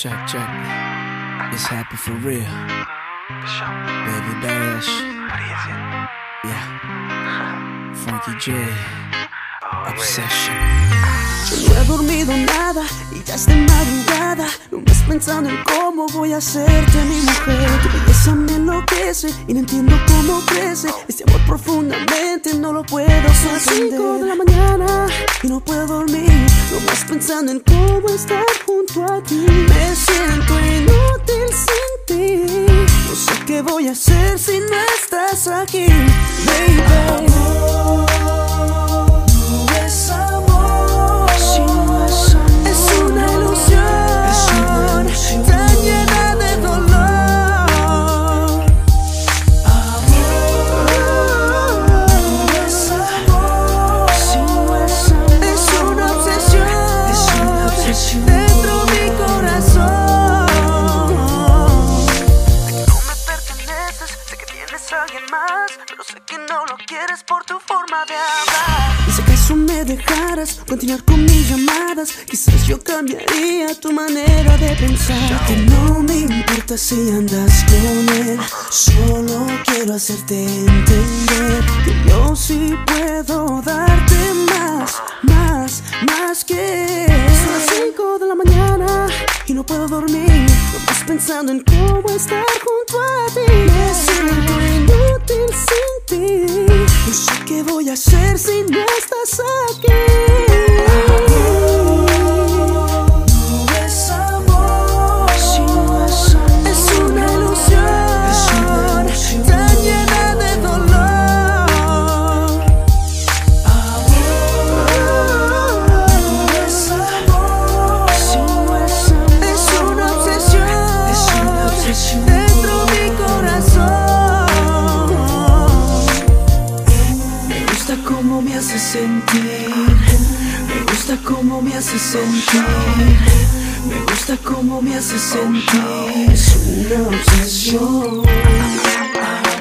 Check, check. It's happy for real. Baby Bash. Yeah. Frankie J. Obsession. Yo no he dormido nada y ya es de madrugada, nomás pensando en cómo voy a hacerte mi mujer. Tu belleza me enloquece y no entiendo cómo crece. Este amor profundamente no lo puedo comprender. Son las 5 de la mañana y no puedo dormir, nomás pensando en cómo estar junto a ti. Me siento inútil sin ti, no sé qué voy a hacer si no estás aquí, baby. Dentro mi corazón, no me perteneces, sé que tienes a alguien más, pero sé que no lo quieres por tu forma de hablar. Y si acaso me dejaras continuar con mis llamadas, quizás yo cambiaría tu manera de pensar. Que no me importa si andas con él, solo quiero hacerte entender que yo sí puedo darte más que él. Son las 5 de la mañana y no puedo dormir, nomás pensando en cómo estar junto a ti. Me siento inútil sin ti, no sé qué voy a hacer si no estás aquí. Dentro mi corazón, me gusta cómo me hace sentir, me gusta cómo me hace sentir, me gusta cómo me hace sentir. Es una obsesión.